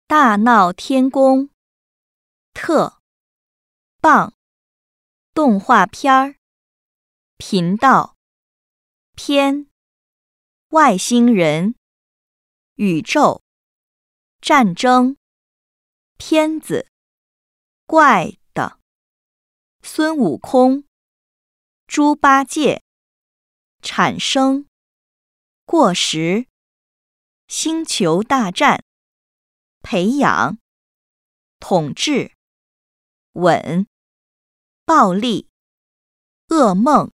大闹天宫，特，棒，动画片儿，频道，片，外星人，宇宙，战争，片子，怪的，孙悟空，猪八戒，产生，过时，星球大战，培养，统治，吻，暴力，噩梦。